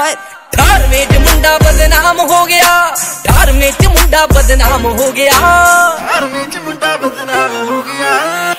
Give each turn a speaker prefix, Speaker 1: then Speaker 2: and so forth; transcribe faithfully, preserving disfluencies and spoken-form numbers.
Speaker 1: ठार में च मुंडा बदनाम हो गया, ठार में च मुंडा बदनाम हो गया,
Speaker 2: ठार में च मुंडा बदनाम हो गया।